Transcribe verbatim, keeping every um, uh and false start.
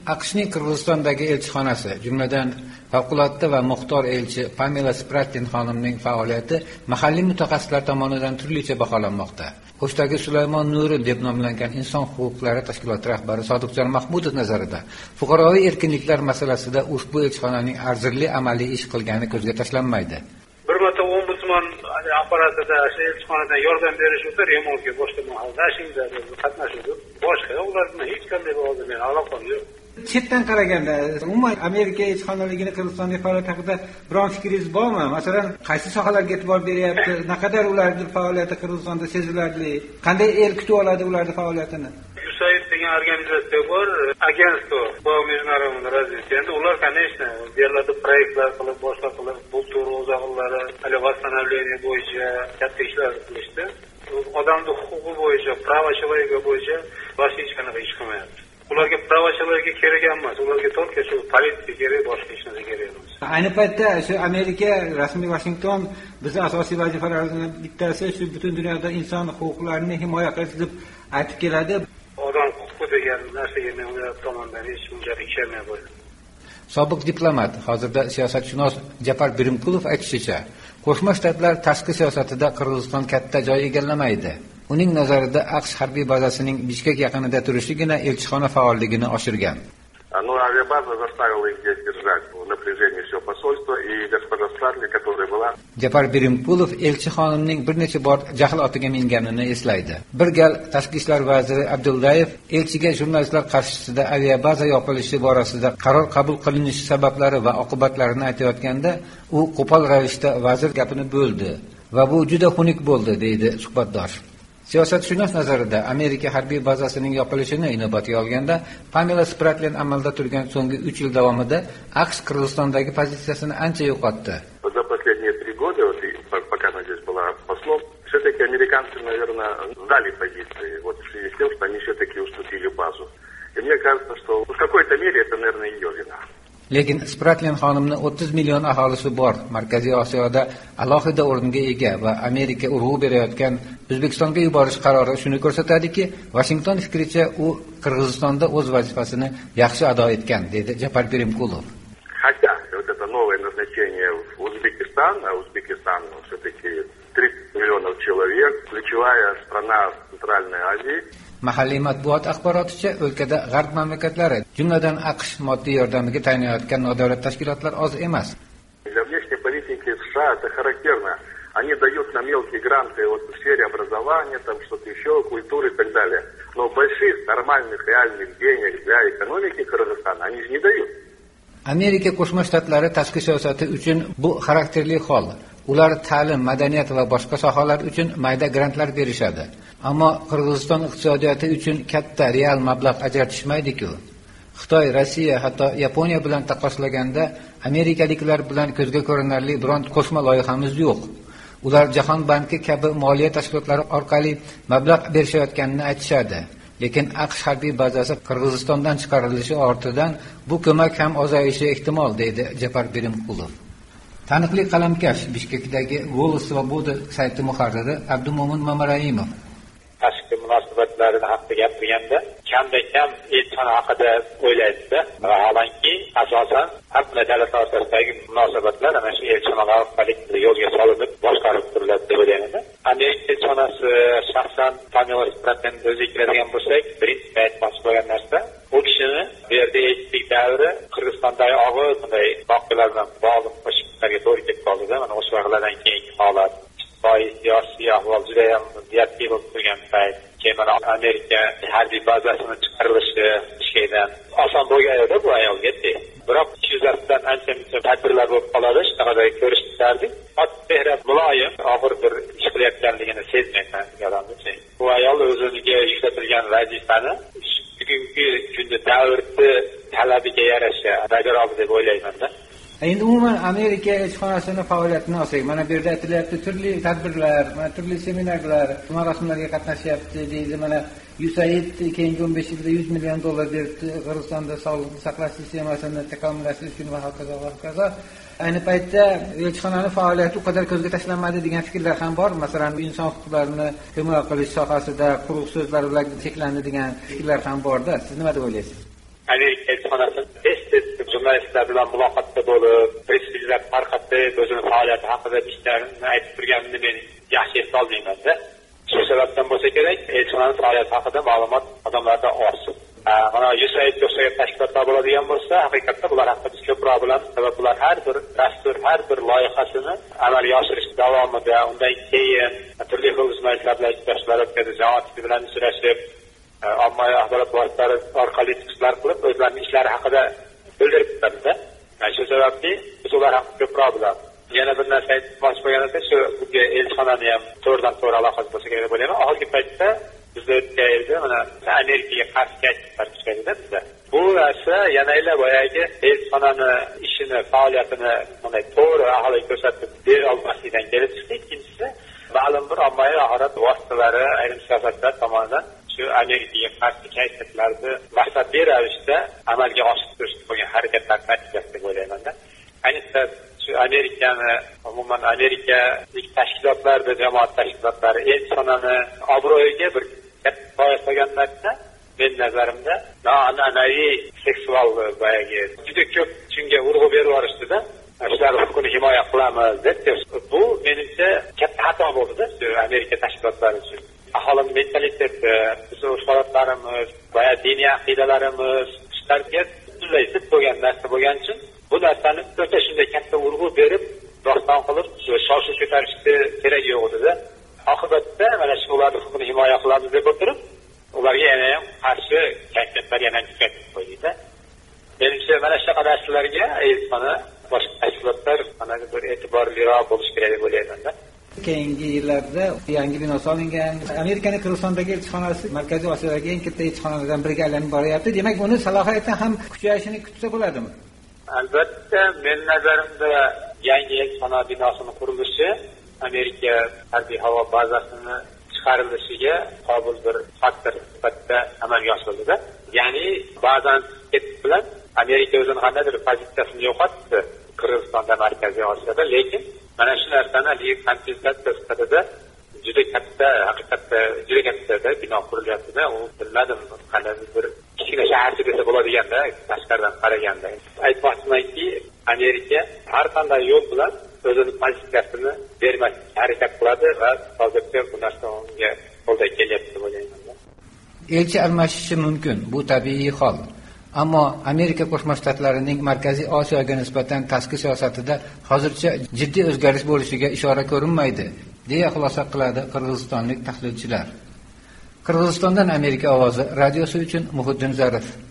AQShning Qirg'izistondagi elchixonasi, jumladan favqulodda va muxtor elchi Pamela Spratlin xonimning faoliyati mahalliy mutaxassislar tomonidan turlicha baholanmoqda. O'shdagi Sulaymon Nuri deb nomlangan inson huquqlari tashkiloti rahbari Sodiqjon Mahmudov nazarida fuqaroviy erkinliklar masalasida ushbu elchixonaning arzirli amaliy ish qilgani ko'zga tashlanmaydi. Bir marta ombudsman apparatida elchixonadan yordam berish uchun remontga boshqa mahallashingda qatnashdi. Boshqa ular bilan hech qanday oldin aloqam yo'q. Chetdan qaraganda umuman Amerika elchixonaligini Qirg'izistonga faoliyat haqida biron fikringiz bormi? Masalan, qaysi sohalarga e'tibor beryapti? Naqadar ularning faoliyati Qirg'izistonda sezilarli? Qanday el kutib oladi ularning faoliyatini? USAID degan organizatsiya bor, agentство по международному развитию. Endi ular, конечно, yerlarda proyektlar qilib, boshqa qilib, bu tur o'zag'illari, hali восстановление bo'yicha katta ishlar qilishdi. Odamning huquqi bo'yicha, prava человека bo'yicha boshqa hech qanaqa ish qilmayapti. Ularga prava человека kerak emas, ularga только shu politsiya kerak, boshqa hech narsa kerak emas. Ayni paytda shu Amerika rasmiy Washington bizning asosiy vazifalardan bittasi shu butun dunyoda inson huquqlarini himoya qilish deb aytib keladi. Odam huquqi degan narsaga men ular tomonidan hech bunchalik ishlamay qo'ydim. Sobiq diplomat, hozirda siyosatshunos Japar Birimkulov aytishicha, Qo'shma Shtatlar tashqi siyosatida Qirg'iziston katta joy egallamaydi. Uning nazarida AQSh harbiy bazasining Bishkek yaqinida turishigina elchixona faolligini oshirgan. Ну, авиабаза заставила их здесь держать в напряжении все посольство, и госпожа Стратли, которая была... Japar Birimkulov elchi xonimning bir necha bor jahl otiga minganini eslaydi. Bir gal Tashqi ishlar vaziri Abdullayev elchiga jurnalistlar qarshisida aviabaza yopilishi borasida qaror qabul qilinishi sabablari va oqibatlarini aytayotganda, u qo'pol ravishda vazir gapini bo'ldi va bu juda xunuk bo'ldi, deydi suhbatdosh. Siyosatshunos nazarida Amerika harbiy bazasining yopilishini inobatga olganda, Pamela Spratlin amalda turgan so'nggi uch yil davomida AQSh Qirg'izistondagi pozitsiyasini ancha yo'qotdi. За последние три года, вот, пока она здесь была послом, все-таки американцы, наверное, сдали позиции, вот в связи с тем, что они все-таки уступили базу. И мне кажется, что в какой-то мере это, наверное, ее вина. Lekin Spratlin xonimni o'ttiz million aholisi bor Markaziy Osiyoda alohida o'ringa ega va Amerika urg'u berayotgan O'zbekistonga yuborish qarori shuni ko'rsatadiki, Washington fikricha u Qirg'izistonda o'z vazifasini yaxshi ado etgan, dedi Japar Birimkulov. Хотя вот это новое назначение в Узбекистан, а Узбекистан все-таки тридцать миллионов человек, ключевая страна Центральной Азии. Mahalliy matbuot axboroticha, o'lkada g'arb mamlakatlari, jumladan AQSh moddiy yordamiga tayinlayotgan nodavlat tashkilotlar oz emas. Для внешней политики США это характерно. Они дают на мелкие гранты вот в сфере образования, там что-то еще, культуры и так далее. Но больших, нормальных, реальных денег для экономики Кыргызстана они же не дают. Amerika Qo'shma Shtatlari tashqi siyosati uchun bu xarakterli hol. Ular ta'lim, madaniyat va boshqa sohalar uchun mayda grantlar berishadi. Ammo Qirg'iziston iqtisodiyoti uchun katta real mablag' ajratishmaydi-ku. Xitoy, Rossiya, hatto Yaponiya bilan taqqoslaganda amerikaliklar bilan ko'zga ko'rinarli biron qo'shma loyihamiz yo'q. Ular Jahon banki kabi moliya tashkilotlari orqali mablag' berishayotganini aytishadi. Lekin AQSh harbiy bazasi Qirg'izistondan chiqarilishi ortidan bu ko'mak ham ozayishi ehtimol, deydi Japar Birimkulov. Taniqli qalamkash Bishkekdagi Golos Svoboda sayti muharriri Abdumo'min Mamaraimov tashqi munosabatlarini haqida gapirganda kamdan kam elchixona haqida o'ylaydi. Vaholanki asosan hamma davlat o'rtasidagi munosabatlar ana shu elchixonalar orqali yo'lga solinib boshqarib turiladi deb o'ylayman. Amerika elchixonasi shaxsan Pamela Spratlin o'ziga keladigan bo'lsak, birinchi aytmoqchi bo'lgan narsa, u kishini bu yerda elchilik davri Qirg'izistondagi og'ir bunday voqealar bilan bog'liq qo'shiqlarga to'g'ri kelib qoldi-da. Mana o'sha vaqtlardan keyingi holat siyosiy ahvol juda ham ziddiyatli bo'lib turgan payt, keyin Amerika harbiy bazasini chiqarilishi Bishkekdan oson bo'lgan edi bu ayolga. Biroq ish yuzasidan ancha-muncha tadbirlar bo'lib qoladi, shunaqada ko'rishlardik. Otbehrab muloyim og'ir bir ish qilayotganligini sezmayman odamni. Bu ayol o'ziga yuklatilgan vazifani bugungi kunda davrni talabiga yarasha bajaradi deb o'ylayman-da. Endi umuman Amerika elchixonasining faoliyatini olsak, mana bu yerda aytilyapti, turli tadbirlar, mana turli seminarlar, marosimlarga qatnashyapti deydi. Mana USAID keyingi o'n besh yilda yuz million dollar berdi Qirg'izistonda sog'liqni saqlash sistemasini takomillashtirish uchun va hokazo va hokazo. Ayni paytda elchixonaning faoliyati u qadar ko'zga tashlanmaydi degan fikrlar ham bor. Masalan, inson huquqlarini himoya qilish sohasida quruq so'zlar bilan cheklandi degan fikrlar ham bor-da. Siz nima deb o'ylaysiz? Amerika elchixonasi tez-tez jurnalistlar bilan muloqotda bo'lib, press-relizlar tarqatib, o'zining faoliyati haqida ishlarini aytib turganini men yaxshi esda olmayman-da. Shu sababdan bo'lsa kerak, elchixonaning faoliyati haqida ma'lumot odamlarda oz. Mana U S A I D o'xshagan tashkilotlar bo'ladigan bo'lsa, haqiqatda bular haqida biz ko'proq bilamiz. Sabab bular har bir dastur, har bir loyihasini amalga oshirish davomida, undan keyin turli xil jurnalistlar bilan ishlashlar o'tkazib, jamoat bilan uchrashib, ommaviy axborot vositalari orqali chiqishlar qilib, o'zlarining ishlari haqida bildirib turadi-da. Shu sababli biz ular haqida ko'proq bilamiz. Yana bir narsa aytmoqchi bo'lganimda, shu bunga elchixonani ham to'g'ridan to'g'ri aloqasi bo'lsa kerak deb o'ylayman. Oxirgi paytda bizda o'tkazildi, mana Amerikaga qarshi kasblar kuchaydi bizda. Bu narsa yana boyagi elchixonani ishini, faoliyatini bunday to'g'ri aholiga ko'rsatib bera olmaslikdan kelib chiqdi. Ikkinchisi, ma'lum bir ommaviy axborot vositalari, ayrim siyosatchilar tomonidan shu Amerikaga qarshi kayfiyatlarni maqsadli ravishda amalga oshirish bo'lgan harakatlar natijasi deb o'ylayman-da. Ayniqsa shu Amerikani, umuman Amerikalik tashkilotlarda, jamoat tashkilotlari elchixonani obro'yiga bir katta soya solgan narsa, men nazarimda, noan'anaviy seksual boyagi juda ko'p shunga urg'u berib yuborishdi-da. Shular huquqini himoya qilamiz deb, bu menimcha katta xato bo'ldi-da, shu Amerika tashkilotlari uchun. Aholining mentaliteti, bizning urf-odatlarimiz, boya diniy aqidalarimiz, shularga butunlay zid bo'lgan narsa bo'lgani uchun bu narsani o'ta shunday katta urg'u berib, doston qilib, shoshish ko'tarishni kerak yo'q edi-da. Oqibatda mana shu ularning huquqini himoya qilamiz deb o'tirib, ularga yana ham qarshi kayfiyatlar yana kuchaytirib qo'ydi-da. Menimcha mana shunaqa narsalarga elchixona, boshqa tashkilotlar mana bir e'tiborliroq bo'lish kerak deb o'ylayman-da. Keyingi yillarda yangi bino solingan, Amerikaning Qirg'izistondagi elchixonasi Markaziy Osiyodagi eng katta elchixonalardan biriga aylanib boryapti. Demak, uni salohiyati ham kuchayishini kutsa bo'ladimi? Albatta, men nazarimda yangi elchixona binosining qurilishi Amerika harbiy havo bazasini chiqarilishiga qobil bir faktor sifatida amalga oshirildi. Ya'ni ba'zan ketish bilan Amerika o'zining qandaydir pozitsiyasini yo'qotdi Qirg'izistonda, Markaziy Osiyoda, lekin mana shu narsani kompensatsiya sifatida juda katta, haqiqatda juda katta bino qurilyapti-da. U bilmadim, qandaydir bir kichkina shaharcha desa bo'ladiganda, tashqaridan qaraganda. Aytmoqchimanki, Amerika har qanday yo'l bilan o'zining pozitsiyasini bermaslikka harakat qiladi va hozircha bu narsa unga qo'ldan kelyapti deb o'ylayman. Elchi almashishi mumkin, bu tabiiy hol. Ammo Amerika Qo'shma Shtatlarining Markaziy Osiyoga nisbatan tashqi siyosatida hozircha jiddiy o'zgarish bo'lishiga ishora ko'rinmaydi, deya xulosa qiladi qirg'izistonlik tahlilchilar. Qirg'izistondan Amerika ovozi radiosi uchun Muhiddin Zarif.